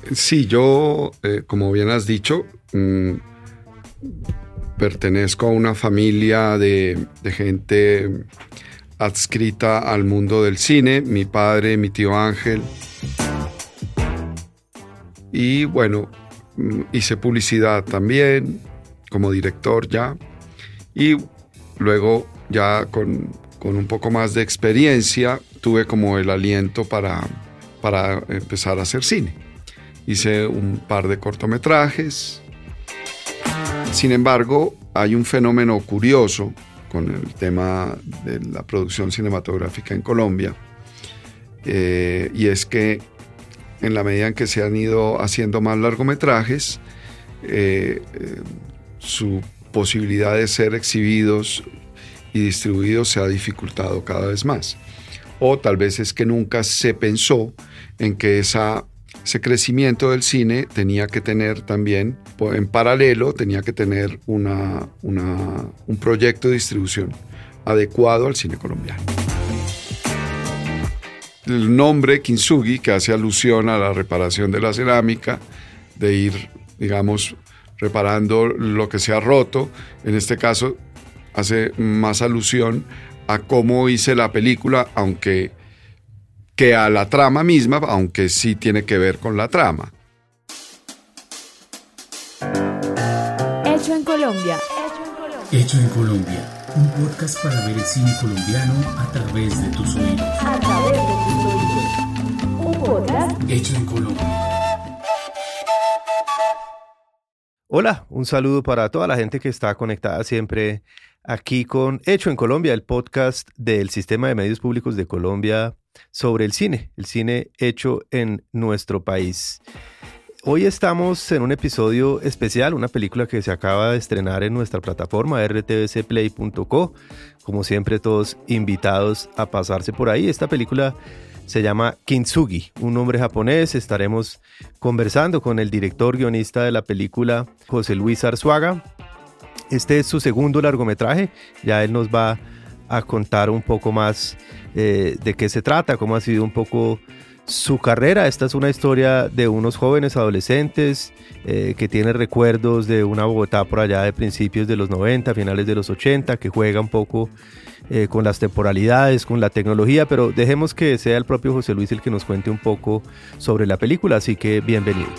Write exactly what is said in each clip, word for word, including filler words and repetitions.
Sí, yo, eh, como bien has dicho, mmm, pertenezco a una familia de, de gente adscrita al mundo del cine. Mi padre, mi tío Ángel. Y bueno, hice publicidad también como director ya. Y luego ya con, con un poco más de experiencia tuve como el aliento para, para empezar a hacer cine. Hice un par de cortometrajes. Sin embargo, hay un fenómeno curioso con el tema de la producción cinematográfica en Colombia, eh, y es que en la medida en que se han ido haciendo más largometrajes, eh, eh, su posibilidad de ser exhibidos y distribuidos se ha dificultado cada vez más. O tal vez es que nunca se pensó en que esa, ese crecimiento del cine tenía que tener también, en paralelo, tenía que tener una, una, un proyecto de distribución adecuado al cine colombiano. El nombre Kintsugi, que hace alusión a la reparación de la cerámica, de ir, digamos, reparando lo que se ha roto, en este caso hace más alusión a cómo hice la película, aunque que a la trama misma, aunque sí tiene que ver con la trama. Hecho en Colombia. Hecho en Colombia, un podcast para ver el cine colombiano a través de tus oídos. A través de tus oídos. Un podcast Hecho en Colombia. Hola, un saludo para toda la gente que está conectada siempre aquí con Hecho en Colombia, el podcast del Sistema de Medios Públicos de Colombia sobre el cine, el cine hecho en nuestro país. Hoy estamos en un episodio especial, una película que se acaba de estrenar en nuestra plataforma r t v c play punto co. Como siempre, todos invitados a pasarse por ahí. Esta película se llama Kintsugi, un nombre japonés. Estaremos conversando con el director guionista de la película, José Luis Arzuaga. Este es su segundo largometraje. Ya él nos va a contar un poco más eh, de qué se trata, cómo ha sido un poco su carrera. Esta es una historia de unos jóvenes adolescentes eh, que tienen recuerdos de una Bogotá por allá de principios de los noventa, finales de los ochenta, que juega un poco eh, con las temporalidades, con la tecnología, pero dejemos que sea el propio José Luis el que nos cuente un poco sobre la película, así que bienvenidos.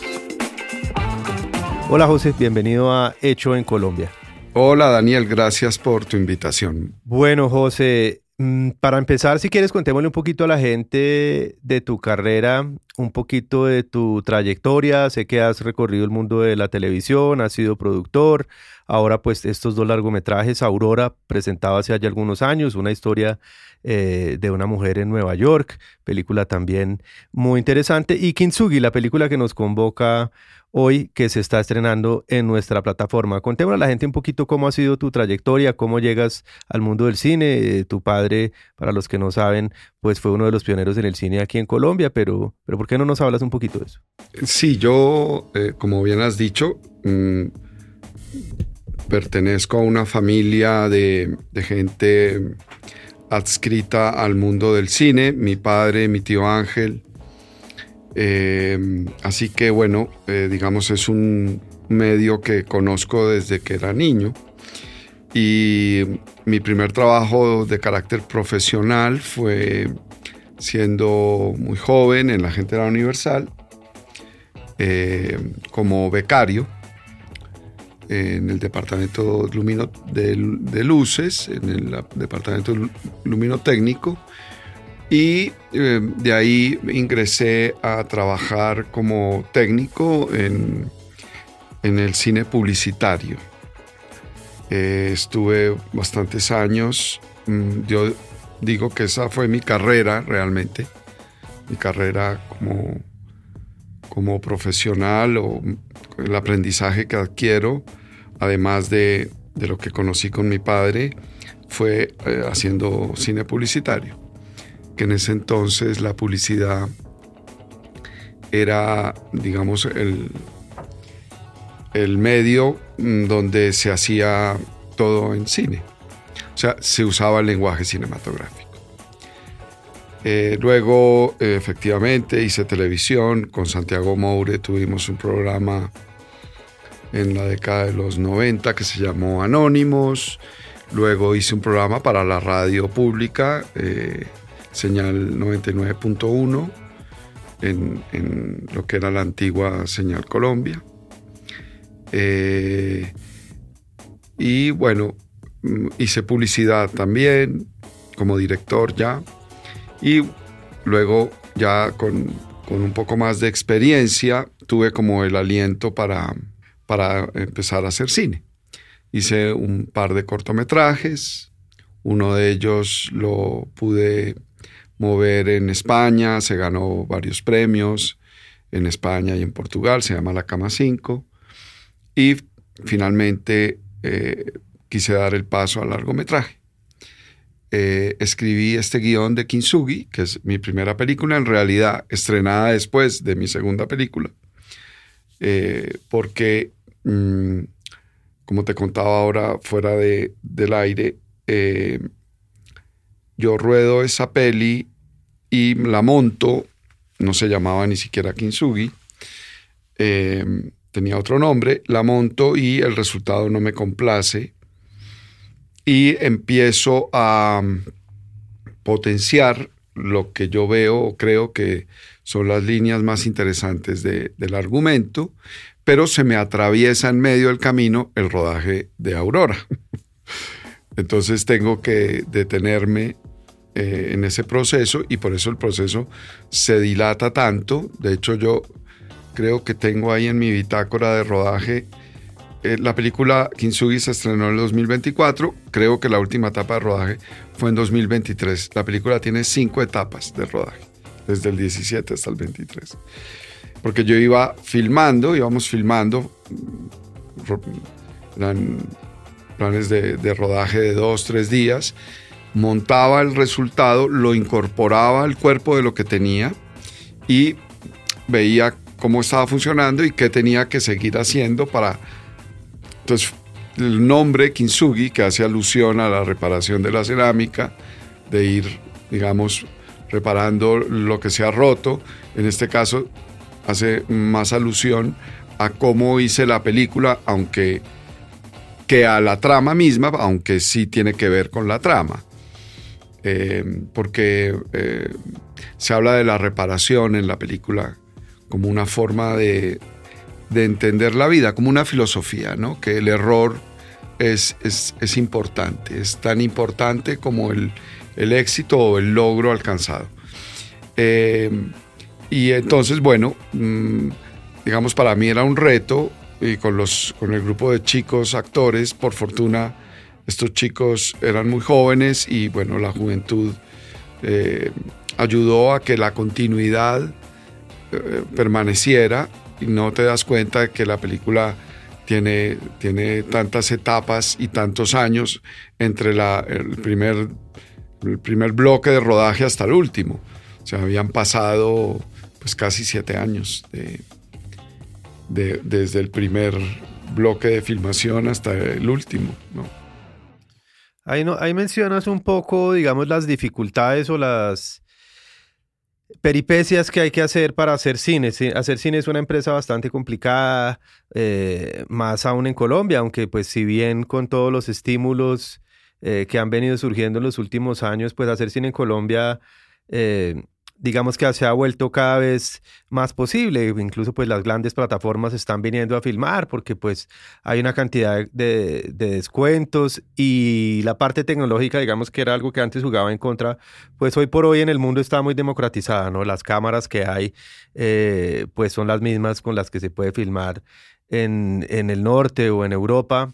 Hola José, bienvenido a Hecho en Colombia. Hola Daniel, gracias por tu invitación. Bueno José, para empezar, si quieres, contémosle un poquito a la gente de tu carrera, un poquito de tu trayectoria. Sé que has recorrido el mundo de la televisión, has sido productor. Ahora, pues, estos dos largometrajes, Aurora, presentado hace ya algunos años, una historia eh, de una mujer en Nueva York, película también muy interesante. Y Kintsugi, la película que nos convoca hoy, que se está estrenando en nuestra plataforma. Contémosle a la gente un poquito cómo ha sido tu trayectoria, cómo llegas al mundo del cine. Eh, tu padre, para los que no saben, pues fue uno de los pioneros en el cine aquí en Colombia, pero, pero ¿por qué no nos hablas un poquito de eso? Sí, yo, eh, como bien has dicho, mmm, pertenezco a una familia de, de gente adscrita al mundo del cine. Mi padre, mi tío Ángel. Eh, así que bueno, eh, digamos es un medio que conozco desde que era niño, y mi primer trabajo de carácter profesional fue siendo muy joven en la Agentera Universal, eh, como becario en el departamento lumino, de, de luces, en el departamento luminotécnico. Y eh, de ahí ingresé a trabajar como técnico en, en el cine publicitario. Eh, estuve bastantes años. Yo digo que esa fue mi carrera realmente, mi carrera como, como profesional, o el aprendizaje que adquiero, además de, de lo que conocí con mi padre, fue eh, haciendo cine publicitario. Que en ese entonces la publicidad era, digamos, el, el medio donde se hacía todo en cine. O sea, se usaba el lenguaje cinematográfico. Eh, luego, eh, efectivamente, hice televisión. Con Santiago Moure tuvimos un programa en la década de los noventa que se llamó Anónimos. Luego hice un programa para la radio pública, eh, Señal noventa y nueve punto uno, en, en lo que era la antigua Señal Colombia. Eh, y bueno, hice publicidad también, como director ya. Y luego ya con, con un poco más de experiencia tuve como el aliento para, para empezar a hacer cine. Hice un par de cortometrajes, uno de ellos lo pude mover en España, se ganó varios premios en España y en Portugal, se llama La Cama cinco. Y finalmente eh, quise dar el paso al largometraje. Eh, escribí este guión de Kintsugi, que es mi primera película, en realidad estrenada después de mi segunda película, eh, porque, mmm, como te contaba ahora fuera de, del aire, eh, yo ruedo esa peli y la monto, no se llamaba ni siquiera Kintsugi, eh, tenía otro nombre, la monto y el resultado no me complace. Y empiezo a potenciar lo que yo veo o creo que son las líneas más interesantes de, del argumento, pero se me atraviesa en medio del camino el rodaje de Aurora. Entonces tengo que detenerme eh, en ese proceso y por eso el proceso se dilata tanto. De hecho, yo creo que tengo ahí en mi bitácora de rodaje. Eh, la película Kintsugi se estrenó en el dos mil veinticuatro, creo que la última etapa de rodaje fue en dos mil veintitrés. La película tiene cinco etapas de rodaje, desde el diecisiete hasta el veintitrés. Porque yo iba filmando, íbamos filmando, eran planes de, de rodaje de dos, tres días, montaba el resultado, lo incorporaba al cuerpo de lo que tenía y veía cómo estaba funcionando y qué tenía que seguir haciendo para... Entonces, el nombre Kintsugi, que hace alusión a la reparación de la cerámica, de ir, digamos, reparando lo que se ha roto, en este caso hace más alusión a cómo hice la película, aunque que a la trama misma, aunque sí tiene que ver con la trama. Eh, porque eh, se habla de la reparación en la película como una forma de... de entender la vida, como una filosofía, ¿no? Que el error es, es, es importante, es tan importante como el, el éxito o el logro alcanzado. Eh, y entonces, bueno, mmm, digamos, para mí era un reto, y con, los, con el grupo de chicos actores, por fortuna, estos chicos eran muy jóvenes y, bueno, la juventud eh, ayudó a que la continuidad eh, permaneciera. Y no te das cuenta de que la película tiene, tiene tantas etapas y tantos años entre la, el, primer, el primer bloque de rodaje hasta el último. O sea, habían pasado pues casi siete años de, de, desde el primer bloque de filmación hasta el último, ¿no? Ahí, no, ahí mencionas un poco, digamos, las dificultades o las peripecias que hay que hacer para hacer cine. Sí, hacer cine es una empresa bastante complicada, eh, más aún en Colombia, aunque pues si bien con todos los estímulos eh, que han venido surgiendo en los últimos años, pues hacer cine en Colombia, eh, digamos que se ha vuelto cada vez más posible. Incluso pues las grandes plataformas están viniendo a filmar porque pues hay una cantidad de, de descuentos y la parte tecnológica, digamos que era algo que antes jugaba en contra, pues hoy por hoy en el mundo está muy democratizada, ¿no? Las cámaras que hay eh, pues son las mismas con las que se puede filmar en, en el norte o en Europa.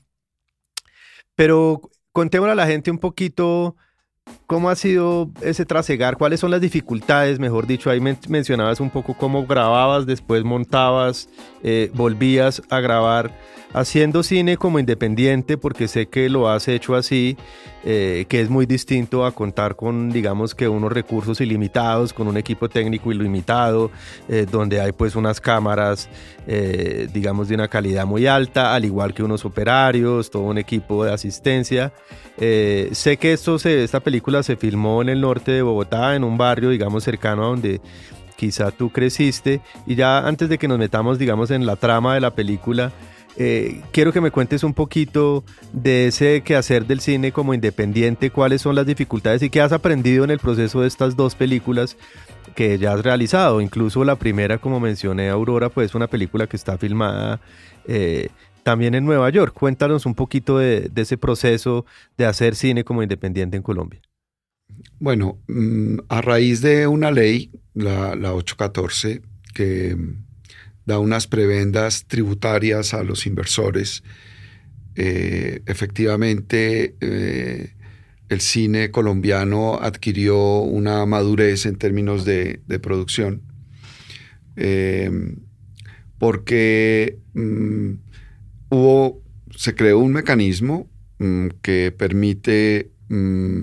Pero contémosle a la gente un poquito... ¿Cómo ha sido ese trasegar? ¿Cuáles son las dificultades? Mejor dicho, ahí men- mencionabas un poco cómo grababas, después montabas, eh, volvías a grabar haciendo cine como independiente, porque sé que lo has hecho así, eh, que es muy distinto a contar con, digamos que unos recursos ilimitados, con un equipo técnico ilimitado, eh, donde hay pues unas cámaras, eh, digamos de una calidad muy alta, al igual que unos operarios, todo un equipo de asistencia. Eh, sé que esto se, esta película se filmó en el norte de Bogotá, en un barrio, digamos, cercano a donde quizá tú creciste. Y ya antes de que nos metamos, digamos, en la trama de la película, eh, quiero que me cuentes un poquito de ese quehacer del cine como independiente, cuáles son las dificultades y qué has aprendido en el proceso de estas dos películas que ya has realizado. Incluso la primera, como mencioné, Aurora, pues es una película que está filmada eh, también en Nueva York. Cuéntanos un poquito de, de ese proceso de hacer cine como independiente en Colombia. Bueno, a raíz de una ley, la, la ocho catorce, que da unas prebendas tributarias a los inversores, eh, efectivamente eh, el cine colombiano adquirió una madurez en términos de, de producción, eh, porque mm, hubo, se creó un mecanismo mm, que permite mm,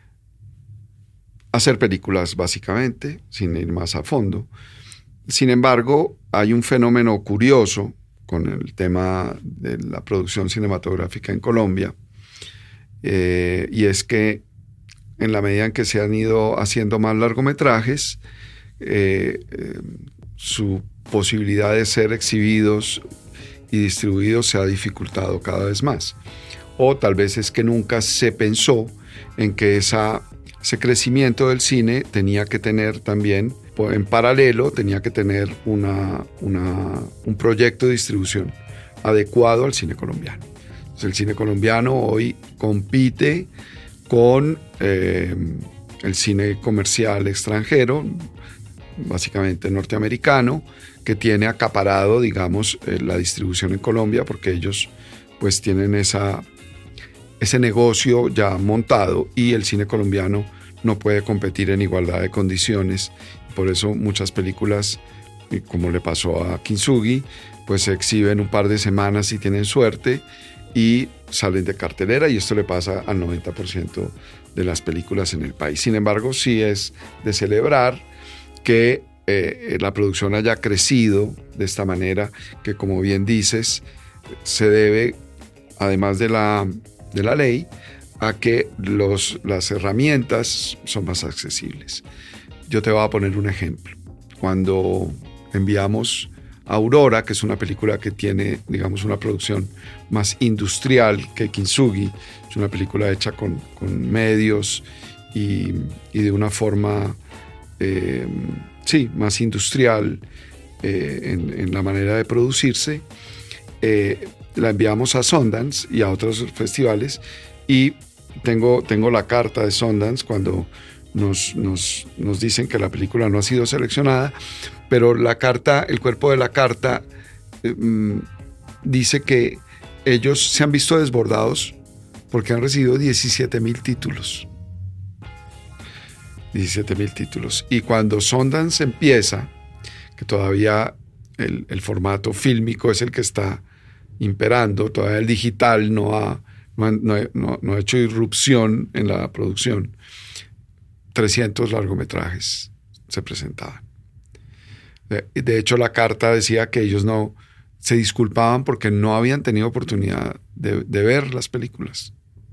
hacer películas básicamente, sin ir más a fondo. Sin embargo, hay un fenómeno curioso con el tema de la producción cinematográfica en Colombia, eh, y es que en la medida en que se han ido haciendo más largometrajes, eh, eh, su posibilidad de ser exhibidos y distribuidos se ha dificultado cada vez más. O tal vez es que nunca se pensó en que esa, ese crecimiento del cine tenía que tener también, en paralelo, tenía que tener una, una, un proyecto de distribución adecuado al cine colombiano. Entonces, el cine colombiano hoy compite con eh, el cine comercial extranjero, básicamente norteamericano, que tiene acaparado, digamos, eh, la distribución en Colombia, porque ellos pues tienen esa, ese negocio ya montado y el cine colombiano no puede competir en igualdad de condiciones. Por eso muchas películas, como le pasó a Kintsugi, pues se exhiben un par de semanas si tienen suerte y salen de cartelera, y esto le pasa al noventa por ciento de las películas en el país. Sin embargo, sí es de celebrar que eh, la producción haya crecido de esta manera, que como bien dices, se debe, además de la, de la ley, a que los, las herramientas son más accesibles. Yo te voy a poner un ejemplo. Cuando enviamos Aurora, que es una película que tiene, digamos, una producción más industrial que Kintsugi, es una película hecha con, con medios y, y de una forma, eh, sí, más industrial eh, en, en la manera de producirse, eh, la enviamos a Sundance y a otros festivales, y tengo, tengo la carta de Sundance cuando Nos, nos, nos dicen que la película no ha sido seleccionada, pero la carta, el cuerpo de la carta eh, dice que ellos se han visto desbordados porque han recibido diecisiete mil títulos. diecisiete mil títulos. Y cuando Sundance empieza, que todavía el, el formato fílmico es el que está imperando, todavía el digital no ha, no ha, no ha, no, no ha hecho irrupción en la producción, trescientos largometrajes se presentaban. De, de hecho, la carta decía que ellos no se disculpaban porque no habían tenido oportunidad de, de ver las películas,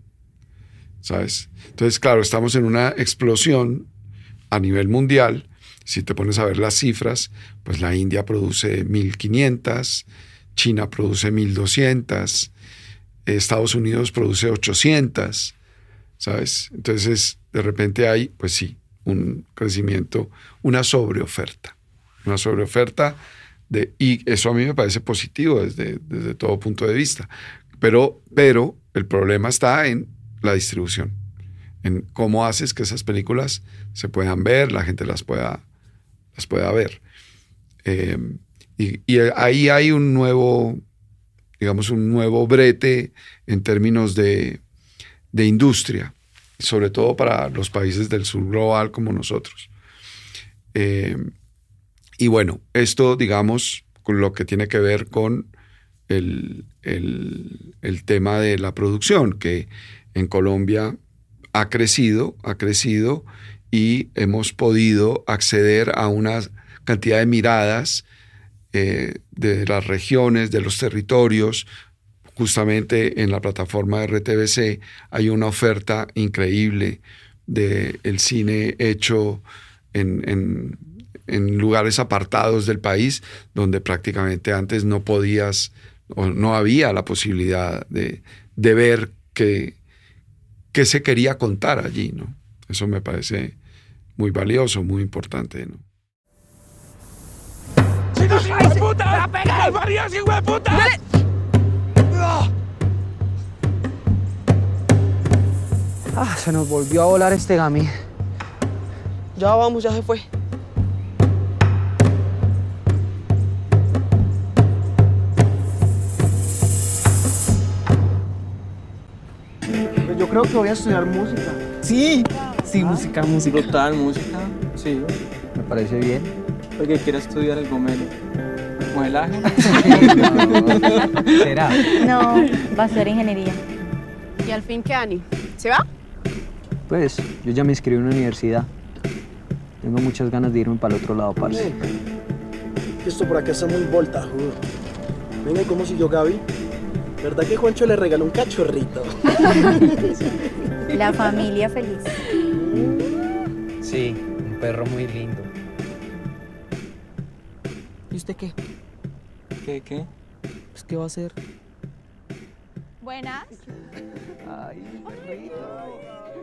¿sabes? Entonces, claro, estamos en una explosión a nivel mundial. Si te pones a ver las cifras, pues la India produce mil quinientas, China produce mil doscientas, Estados Unidos produce ochocientas, ¿sabes? Entonces, de repente hay, pues sí, un crecimiento, una sobreoferta. Una sobreoferta, de, y eso a mí me parece positivo desde, desde todo punto de vista. Pero, pero el problema está en la distribución, en cómo haces que esas películas se puedan ver, la gente las pueda, las pueda ver. Eh, y, y ahí hay un nuevo, digamos, un nuevo brete en términos de, de industria, sobre todo para los países del sur global como nosotros. Eh, y bueno, esto, digamos, con lo que tiene que ver con el, el, el tema de la producción, que en Colombia ha crecido, ha crecido y hemos podido acceder a una cantidad de miradas eh, de las regiones, de los territorios. Justamente en la plataforma de R T V C hay una oferta increíble del cine hecho en, en, en lugares apartados del país, donde prácticamente antes no podías o no había la posibilidad de, de ver qué, qué se quería contar allí, ¿no? Eso me parece muy valioso, muy importante, ¿no? ¡Chicos, hijo de puta! ¡La pega! ¡Marías, hijo de puta! Ah, se nos volvió a volar este Gami. Ya vamos, ya se fue. Yo creo que voy a estudiar música. Sí, sí, ah, música, música. Total, música. Sí, me parece bien. Porque quiero estudiar el gomelo. ¿Modelaje? ¿Será? No, va a ser ingeniería. ¿Y al fin qué, Ani? ¿Se va? Pues, yo ya me inscribí en una universidad. Tengo muchas ganas de irme para el otro lado, parce. Esto por acá está muy voltajudo. Venga, ¿y cómo siguió Gaby? ¿Verdad que Juancho le regaló un cachorrito? La familia feliz. Sí, un perro muy lindo. ¿Y usted qué? ¿Qué, qué? Pues, ¿qué va a hacer? Buenas. Ay, perrito.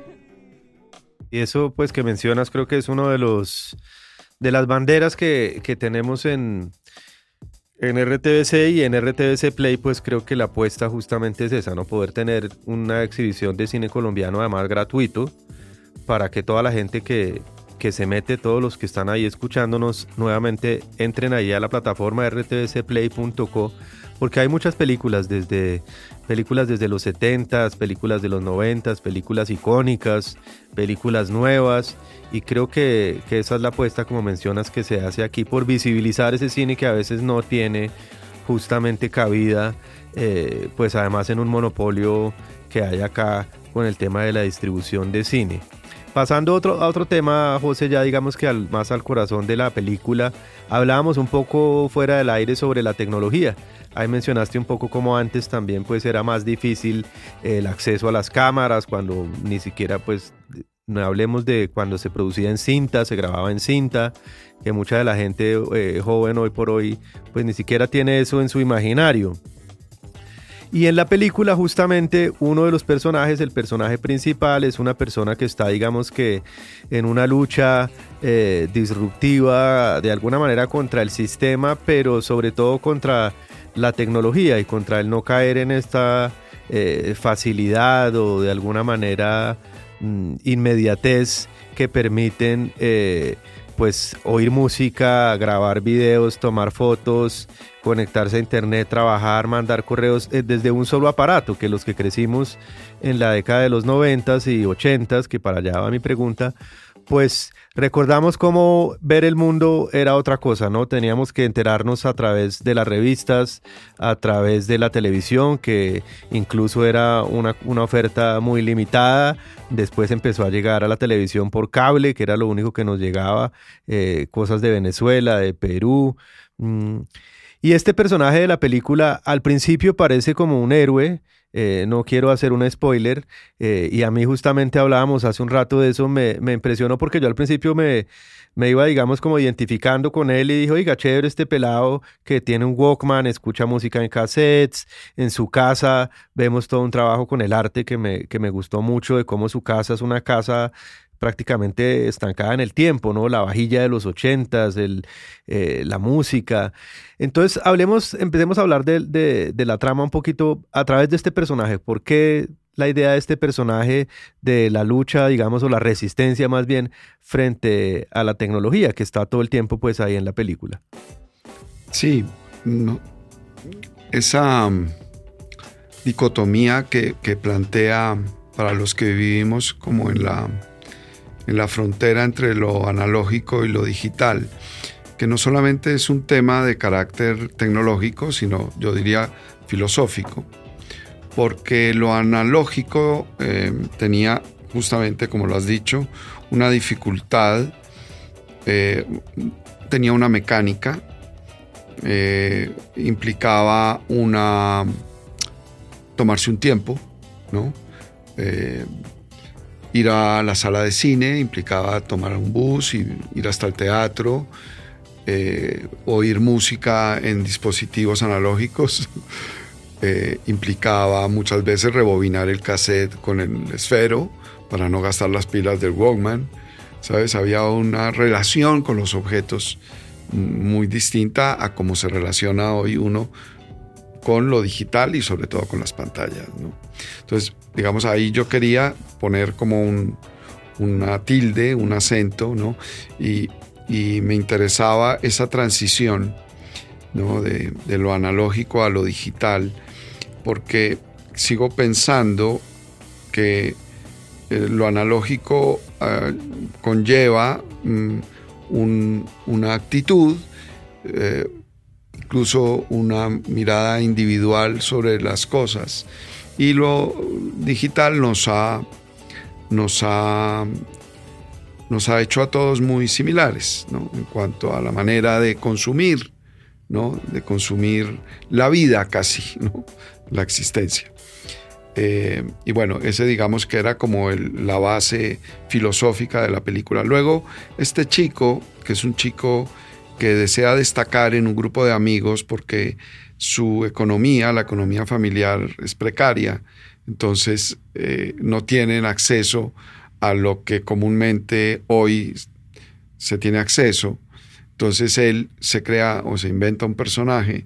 Y eso pues que mencionas creo que es uno de los de las banderas que, que tenemos en, en R T V C y en R T V C Play, pues creo que la apuesta justamente es esa, ¿no? Poder tener una exhibición de cine colombiano además gratuito para que toda la gente que, que se mete, todos los que están ahí escuchándonos nuevamente entren ahí a la plataforma r t v c play punto co, porque hay muchas películas desde películas desde los setentas, películas de los noventas, películas icónicas, películas nuevas, y creo que, que esa es la apuesta, como mencionas, que se hace aquí por visibilizar ese cine que a veces no tiene justamente cabida, eh, pues además en un monopolio que hay acá con el tema de la distribución de cine. Pasando a otro, a otro tema, José, ya digamos que al, más al corazón de la película, hablábamos un poco fuera del aire sobre la tecnología. Ahí mencionaste un poco cómo antes también pues era más difícil el acceso a las cámaras, cuando ni siquiera pues no hablemos de cuando se producía en cinta, se grababa en cinta, que mucha de la gente eh, joven hoy por hoy pues ni siquiera tiene eso en su imaginario. Y en la película justamente uno de los personajes, el personaje principal, es una persona que está, digamos que en una lucha eh, disruptiva de alguna manera contra el sistema, pero sobre todo contra la tecnología y contra el no caer en esta eh, facilidad o de alguna manera mm, inmediatez que permiten eh, pues oír música, grabar videos, tomar fotos, conectarse a internet, trabajar, mandar correos eh, desde un solo aparato, que los que crecimos en la década de los noventas y ochentas, que para allá va mi pregunta, pues recordamos cómo ver el mundo era otra cosa, ¿no? Teníamos que enterarnos a través de las revistas, a través de la televisión, que incluso era una, una oferta muy limitada. Después empezó a llegar a la televisión por cable, que era lo único que nos llegaba, eh, cosas de Venezuela, de Perú. Mmm. Y este personaje de la película al principio parece como un héroe, eh, no quiero hacer un spoiler, eh, y a mí justamente hablábamos hace un rato de eso, me, me impresionó porque yo al principio me, me iba, digamos, como identificando con él y dije, oiga, chévere este pelado que tiene un Walkman, escucha música en cassettes, en su casa vemos todo un trabajo con el arte que me, que me gustó mucho, de cómo su casa es una casa prácticamente estancada en el tiempo, ¿no? La vajilla de los ochentas, el, eh, la música. Entonces, hablemos, empecemos a hablar de, de, de la trama un poquito a través de este personaje. ¿Por qué la idea de este personaje de la lucha, digamos, o la resistencia más bien, frente a la tecnología que está todo el tiempo pues ahí en la película? Sí, no. Esa um, dicotomía que, que plantea para los que vivimos como en la... en la frontera entre lo analógico y lo digital, que no solamente es un tema de carácter tecnológico, sino yo diría filosófico, porque lo analógico eh, tenía justamente, como lo has dicho, una dificultad, eh, tenía una mecánica, eh, implicaba una tomarse un tiempo, ¿no? Eh, ir a la sala de cine implicaba tomar un bus y ir hasta el teatro, eh, oír música en dispositivos analógicos. Eh, implicaba muchas veces rebobinar el cassette con el esfero para no gastar las pilas del Walkman, ¿sabes? Había una relación con los objetos muy distinta a cómo se relaciona hoy uno con lo digital y sobre todo con las pantallas, ¿no? Entonces, digamos, ahí yo quería poner como un, una tilde, un acento, ¿no? Y, y me interesaba esa transición, ¿no? de, de lo analógico a lo digital, porque sigo pensando que eh, lo analógico eh, conlleva mm, un, una actitud, eh, incluso una mirada individual sobre las cosas, y lo digital nos ha, nos ha, nos ha hecho a todos muy similares, ¿no? En cuanto a la manera de consumir, ¿no? De consumir la vida casi, ¿no? La existencia. Eh, y bueno, ese digamos que era como el, la base filosófica de la película. Luego, este chico, que es un chico que desea destacar en un grupo de amigos porque su economía, la economía familiar, es precaria, entonces eh, no tienen acceso a lo que comúnmente hoy se tiene acceso. Entonces él se crea o se inventa un personaje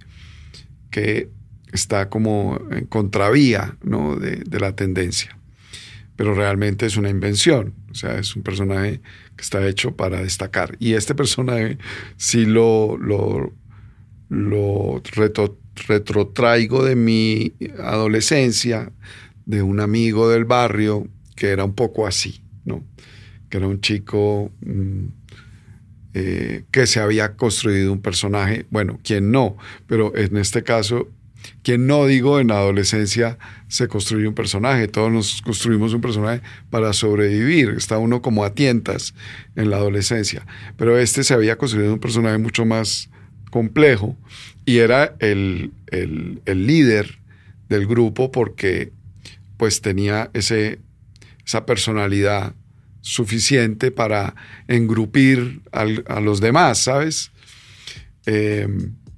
que está como en contravía, ¿no? de, de la tendencia, pero realmente es una invención, o sea, es un personaje que está hecho para destacar. Y este personaje sí lo, lo, lo retro, retrotraigo de mi adolescencia, de un amigo del barrio que era un poco así, ¿no? Que era un chico mmm, eh, que se había construido un personaje, bueno, quien no, pero en este caso, quien no, digo, en la adolescencia se construye un personaje, todos nos construimos un personaje para sobrevivir, está uno como a tientas en la adolescencia, pero este se había construido un personaje mucho más complejo y era el, el, el líder del grupo porque pues tenía ese, esa personalidad suficiente para engrupir al, a los demás, ¿sabes? Eh,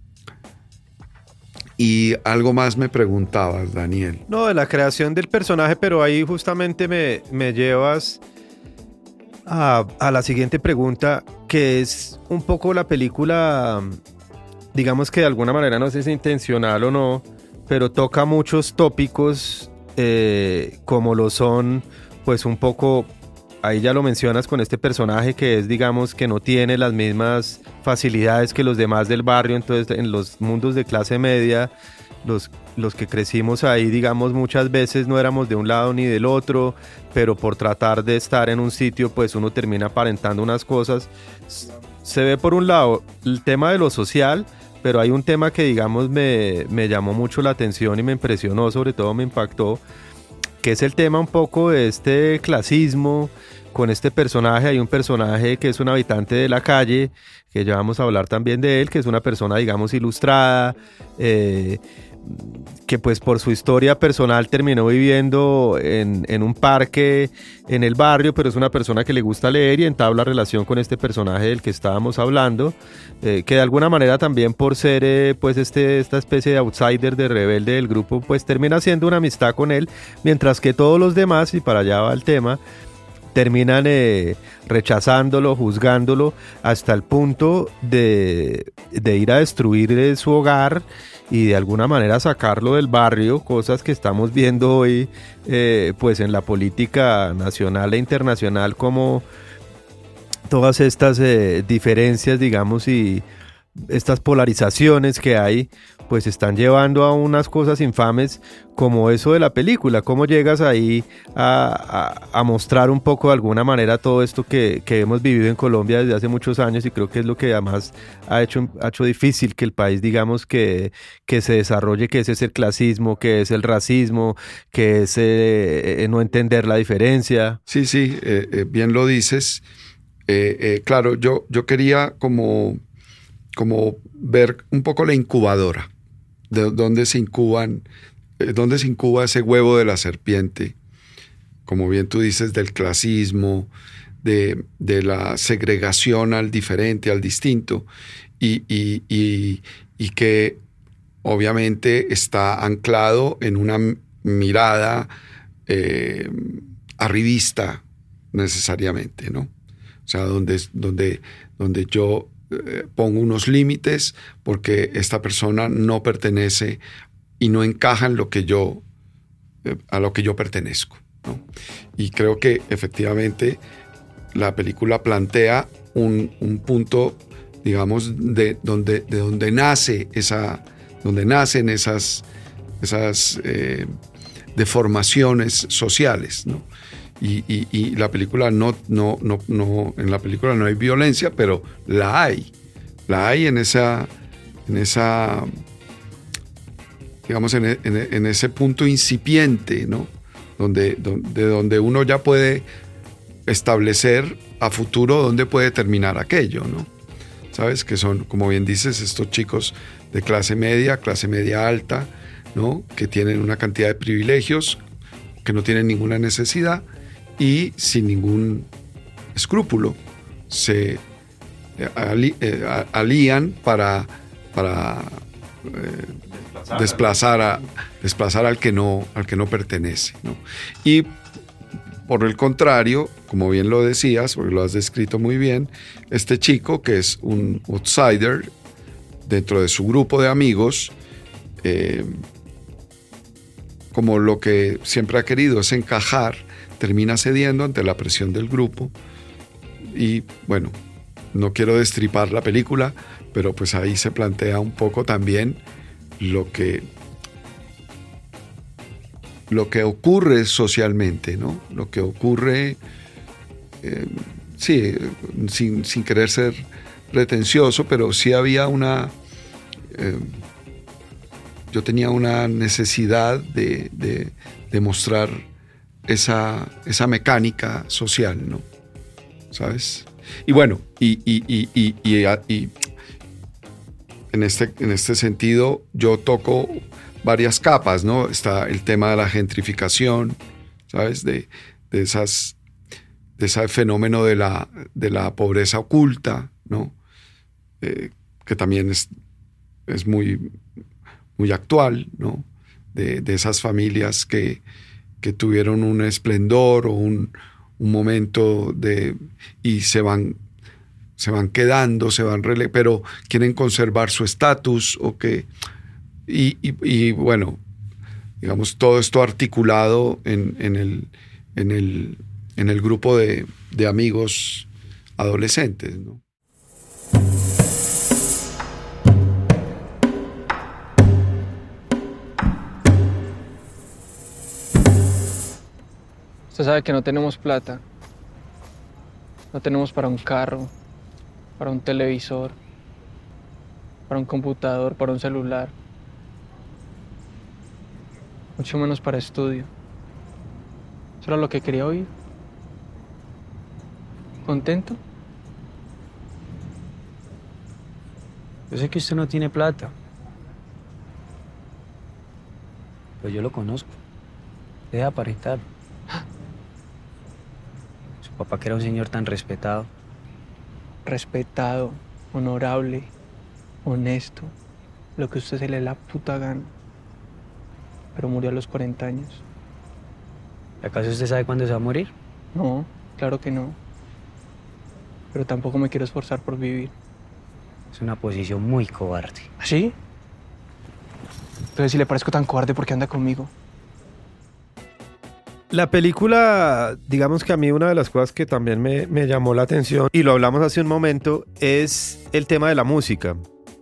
y algo más me preguntabas, Daniel. No, de la creación del personaje, pero ahí justamente me, me llevas a, a la siguiente pregunta, que es un poco la película, digamos que de alguna manera, no sé si es intencional o no, pero toca muchos tópicos eh, como lo son, pues un poco, ahí ya lo mencionas con este personaje que es, digamos, que no tiene las mismas facilidades que los demás del barrio, entonces en los mundos de clase media, los, los que crecimos ahí, digamos, muchas veces no éramos de un lado ni del otro, pero por tratar de estar en un sitio, pues uno termina aparentando unas cosas. Se ve por un lado el tema de lo social, pero hay un tema que, digamos, me, me llamó mucho la atención y me impresionó, sobre todo me impactó, que es el tema un poco de este clasismo con este personaje. Hay un personaje que es un habitante de la calle, que ya vamos a hablar también de él, que es una persona, digamos, ilustrada, eh, que pues por su historia personal terminó viviendo en, en un parque en el barrio, pero es una persona que le gusta leer y entabla relación con este personaje del que estábamos hablando, eh, que de alguna manera también por ser eh, pues este, esta especie de outsider, de rebelde del grupo, pues termina haciendo una amistad con él, mientras que todos los demás, y para allá va el tema, terminan eh, rechazándolo, juzgándolo, hasta el punto de, de ir a destruir eh, su hogar y de alguna manera sacarlo del barrio, cosas que estamos viendo hoy eh, pues en la política nacional e internacional, como todas estas eh, diferencias, digamos, y estas polarizaciones que hay, pues están llevando a unas cosas infames como eso de la película. ¿Cómo llegas ahí a, a, a mostrar un poco de alguna manera todo esto que, que hemos vivido en Colombia desde hace muchos años, y creo que es lo que además ha hecho, ha hecho difícil que el país, digamos, que, que se desarrolle, que ese es el clasismo, que es el racismo, que es eh, no entender la diferencia? Sí, sí, eh, eh, bien lo dices. Eh, eh, claro, yo, yo quería como, como ver un poco la incubadora, de dónde se incuban, eh, dónde se incuba ese huevo de la serpiente, como bien tú dices, del clasismo, de, de la segregación al diferente, al distinto, y, y, y, y que obviamente está anclado en una mirada eh, arribista necesariamente, ¿no? O sea, donde, donde, donde yo eh, pongo unos límites porque esta persona no pertenece y no encaja en lo que yo, eh, a lo que yo pertenezco, ¿no? Y creo que efectivamente la película plantea un, un punto, digamos, de donde, de donde nace esa, donde nacen esas, esas eh, deformaciones sociales, ¿no? Y, y, y la película no, no, no, no, en la película no hay violencia, pero la hay. La hay en esa, en esa, digamos, en, en, en ese punto incipiente, ¿no? Donde, donde, donde uno ya puede establecer a futuro dónde puede terminar aquello, ¿no? ¿Sabes? Que son, como bien dices, estos chicos de clase media, clase media alta, ¿no? Que tienen una cantidad de privilegios, que no tienen ninguna necesidad, y sin ningún escrúpulo se ali, eh, alían para, para eh, desplazar, a, desplazar al que no, al que no pertenece, ¿no? Y por el contrario, como bien lo decías, porque lo has descrito muy bien, este chico que es un outsider dentro de su grupo de amigos, eh, como lo que siempre ha querido es encajar, termina cediendo ante la presión del grupo. Y bueno, no quiero destripar la película, pero pues ahí se plantea un poco también lo que, lo que ocurre socialmente, ¿no? Lo que ocurre, eh, sí, sin, sin querer ser pretencioso, pero sí había una... Eh, yo tenía una necesidad de, de, de mostrar esa, esa mecánica social, ¿no? ¿Sabes? Y bueno, y, y, y, y, y, y en, este, en este sentido yo toco varias capas, ¿no? Está el tema de la gentrificación, ¿sabes? De, de, esas, de ese fenómeno de la, de la pobreza oculta, ¿no? Eh, que también es, es muy... muy actual, ¿no? De, de esas familias que, que tuvieron un esplendor o un, un momento de... y se van, se van quedando, se van rele- pero quieren conservar su estatus o que... Y, y, y bueno, digamos, todo esto articulado en, en, el, en, el, en el grupo de, de amigos adolescentes, ¿no? Usted sabe que no tenemos plata. No tenemos para un carro, para un televisor, para un computador, para un celular. Mucho menos para estudio. Eso era lo que quería oír. ¿Contento? Yo sé que usted no tiene plata. Pero yo lo conozco. Deja aparentar. Su papá, que era un señor tan respetado. Respetado, honorable, honesto, lo que a usted se le dé la puta gana. Pero murió a los cuarenta años. ¿Acaso usted sabe cuándo se va a morir? No, claro que no. Pero tampoco me quiero esforzar por vivir. Es una posición muy cobarde. ¿Sí? Entonces, si le parezco tan cobarde, ¿por qué anda conmigo? La película, digamos que a mí una de las cosas que también me, me llamó la atención, y lo hablamos hace un momento, es el tema de la música.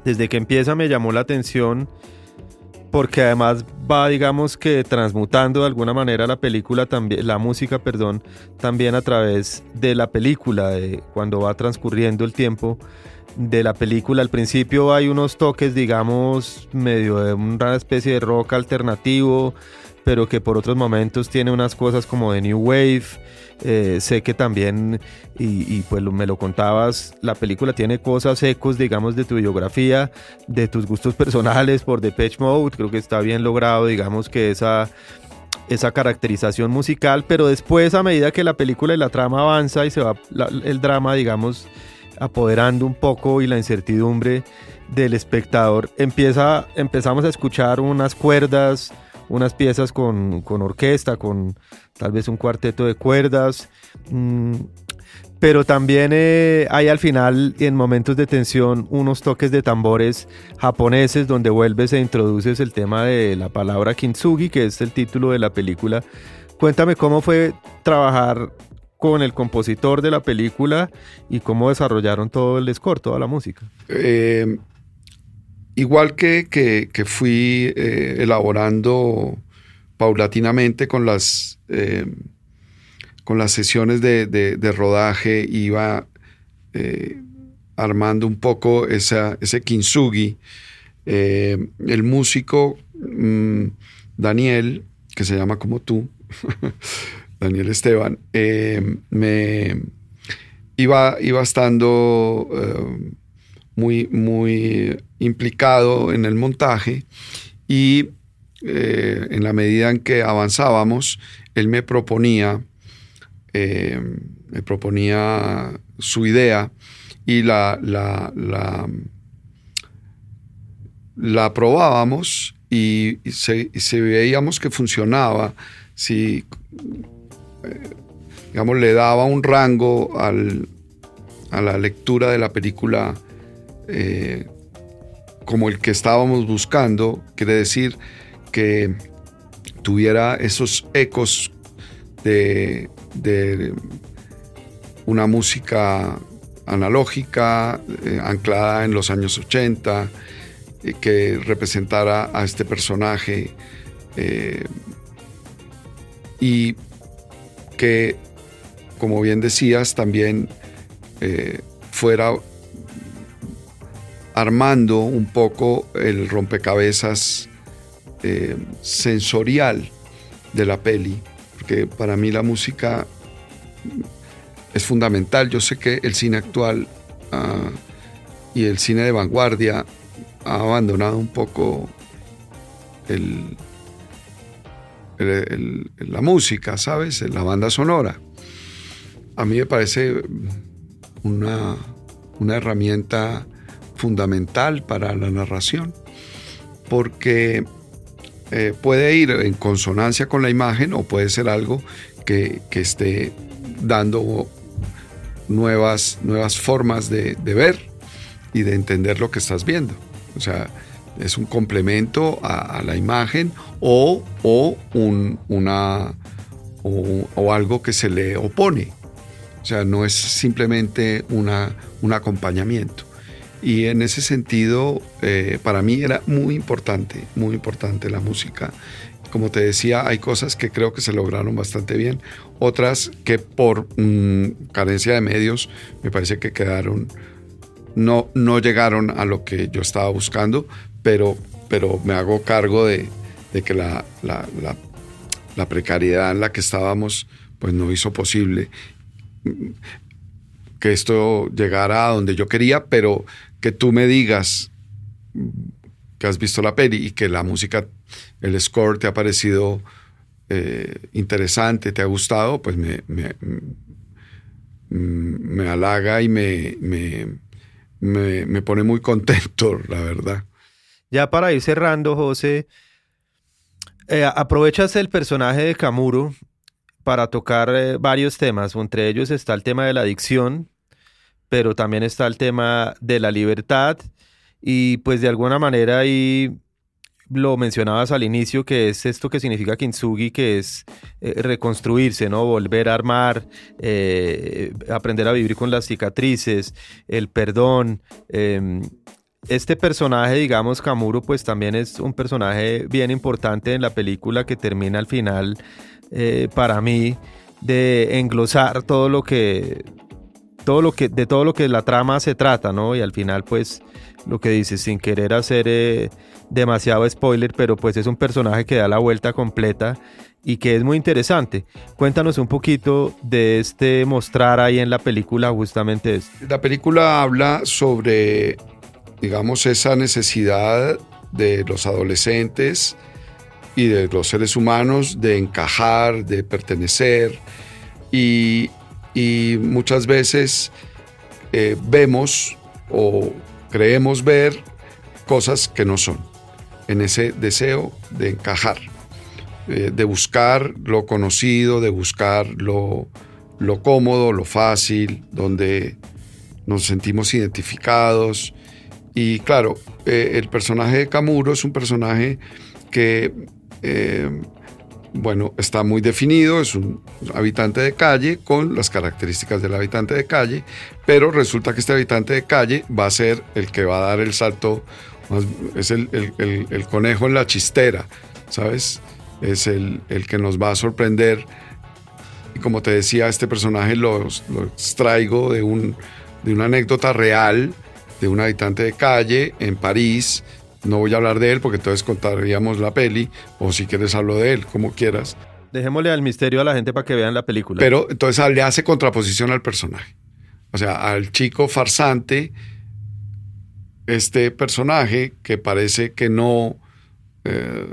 desde que empieza me llamó la atención porque además va, digamos que transmutando de alguna manera la película también, la música, perdón, también a través de la película, de cuando va transcurriendo el tiempo de la película. Al principio hay unos toques, digamos, medio de una especie de rock alternativo, pero que por otros momentos tiene unas cosas como de New Wave. Eh, sé que también, y, y pues lo, me lo contabas, la película tiene cosas, ecos, digamos, de tu biografía, de tus gustos personales por Depeche Mode. Creo que está bien logrado, digamos, que esa, esa caracterización musical, pero después, a medida que la película y la trama avanza y se va la, el drama, digamos, apoderando un poco y la incertidumbre del espectador, empieza, empezamos a escuchar unas cuerdas, unas piezas con, con orquesta, con tal vez un cuarteto de cuerdas, mmm, pero también eh, hay al final, en momentos de tensión, unos toques de tambores japoneses donde vuelves e introduces el tema de la palabra kintsugi, que es el título de la película. Cuéntame cómo fue trabajar con el compositor de la película y cómo desarrollaron todo el score, toda la música. Eh... Igual que, que, que fui eh, elaborando paulatinamente con las, eh, con las sesiones de, de, de rodaje, iba eh, armando un poco esa, ese kintsugi. Eh, el músico mmm, Daniel, que se llama como tú, Daniel Esteban, eh, me iba, iba estando... Eh, muy, muy implicado en el montaje y eh, en la medida en que avanzábamos, él me proponía, eh, me proponía su idea y la, la, la, la probábamos y, y, se, y se veíamos que funcionaba, si eh, digamos, le daba un rango al, a la lectura de la película Eh, como el que estábamos buscando, quiere decir que tuviera esos ecos de, de una música analógica eh, anclada en los años ochenta, eh, que representara a este personaje eh, y que, como bien decías, también eh, fuera armando un poco el rompecabezas eh, sensorial de la peli, porque para mí la música es fundamental. Yo sé que el cine actual uh, y el cine de vanguardia ha abandonado un poco el, el, el, la música, ¿sabes? La banda sonora. A mí me parece una, una herramienta fundamental para la narración, porque eh, puede ir en consonancia con la imagen o puede ser algo que, que esté dando nuevas, nuevas formas de, de ver y de entender lo que estás viendo. O sea, es un complemento a, a la imagen o, o, un, una, o, o algo que se le opone. O sea, no es simplemente una, un acompañamiento. Y en ese sentido, eh, para mí era muy importante, muy importante la música. Como te decía, hay cosas que creo que se lograron bastante bien, otras que por mmm, carencia de medios me parece que quedaron, no, no llegaron a lo que yo estaba buscando, pero, pero me hago cargo de, de que la, la, la, la precariedad en la que estábamos pues no hizo posible que esto llegara a donde yo quería, pero que tú me digas que has visto la peli y que la música, el score te ha parecido eh, interesante, te ha gustado, pues me, me, me halaga y me, me, me, me pone muy contento, la verdad. Ya para ir cerrando, José, eh, aprovechas el personaje de Kamuro para tocar eh, varios temas. Entre ellos está el tema de la adicción, pero también está el tema de la libertad y pues de alguna manera ahí lo mencionabas al inicio, que es esto que significa kintsugi, que es eh, reconstruirse, ¿no? Volver a armar, eh, aprender a vivir con las cicatrices, el perdón, eh, este personaje, digamos, Kamuro, pues también es un personaje bien importante en la película que termina al final, eh, para mí, de englosar todo lo que, todo lo que, de todo lo que la trama se trata, ¿no? Y al final, pues, lo que dices, sin querer hacer eh, demasiado spoiler, pero pues es un personaje que da la vuelta completa y que es muy interesante. Cuéntanos un poquito de este mostrar ahí en la película justamente esto. La película habla sobre, digamos, esa necesidad de los adolescentes y de los seres humanos de encajar, de pertenecer, y, y muchas veces eh, vemos o creemos ver cosas que no son, en ese deseo de encajar, eh, de buscar lo conocido, de buscar lo, lo cómodo, lo fácil, donde nos sentimos identificados. Y claro, eh, el personaje de Kamuro es un personaje que, eh, bueno, está muy definido, es un habitante de calle con las características del habitante de calle, pero resulta que este habitante de calle va a ser el que va a dar el salto, es el, el, el, el conejo en la chistera, ¿sabes? Es el, el que nos va a sorprender. Y como te decía, este personaje lo, lo extraigo de, un, de una anécdota real de un habitante de calle en París. No voy a hablar de él porque entonces contaríamos la peli, o si quieres hablo de él, como quieras. Dejémosle al misterio a la gente para que vean la película. Pero entonces le hace contraposición al personaje. O sea, al chico farsante, este personaje que parece que no, eh,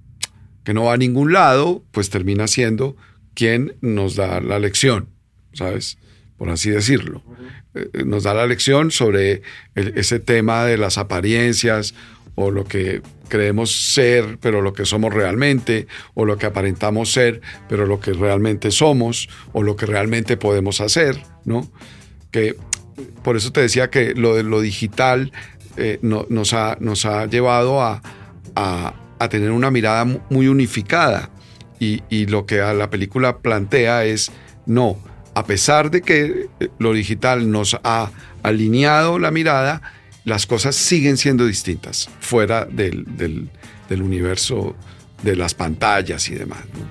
que no va a ningún lado, pues termina siendo quien nos da la lección, ¿sabes? Por así decirlo. Eh, nos da la lección sobre el, ese tema de las apariencias, o lo que creemos ser, pero lo que somos realmente, o lo que aparentamos ser, pero lo que realmente somos, o lo que realmente podemos hacer, ¿no? Que por eso te decía que lo de lo digital eh, no, nos, ha, nos ha llevado a, a, a tener una mirada muy unificada, y, y lo que a la película plantea es, no, a pesar de que lo digital nos ha alineado la mirada, las cosas siguen siendo distintas fuera del, del, del universo de las pantallas y demás, ¿no?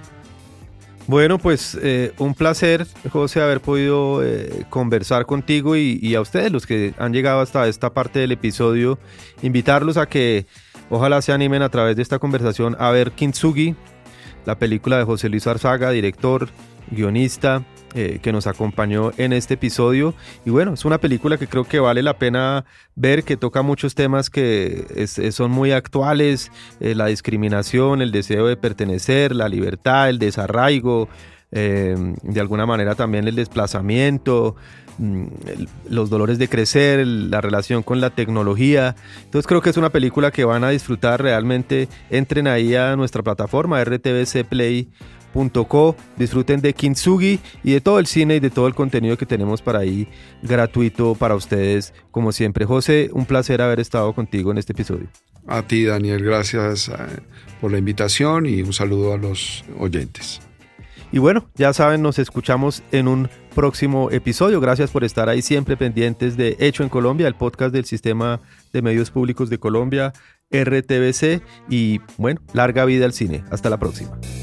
Bueno, pues eh, un placer, José, haber podido eh, conversar contigo y, y a ustedes, los que han llegado hasta esta parte del episodio, invitarlos a que ojalá se animen a través de esta conversación a ver Kintsugi, la película de José Luis Arzaga, director, guionista, Eh, que nos acompañó en este episodio. Y bueno, es una película que creo que vale la pena ver, que toca muchos temas que es, es, son muy actuales, eh, la discriminación, el deseo de pertenecer, la libertad, el desarraigo, eh, de alguna manera también el desplazamiento, el, los dolores de crecer, el, la relación con la tecnología. Entonces creo que es una película que van a disfrutar realmente. Entren ahí a nuestra plataforma R T V C Play punto co, disfruten de Kintsugi y de todo el cine y de todo el contenido que tenemos para ahí gratuito para ustedes, como siempre. José, un placer haber estado contigo en este episodio. A ti, Daniel, gracias por la invitación y un saludo a los oyentes. Y bueno, ya saben, nos escuchamos en un próximo episodio. Gracias por estar ahí siempre pendientes de Hecho en Colombia, el podcast del Sistema de Medios Públicos de Colombia, R T V C, y bueno, larga vida al cine. Hasta la próxima.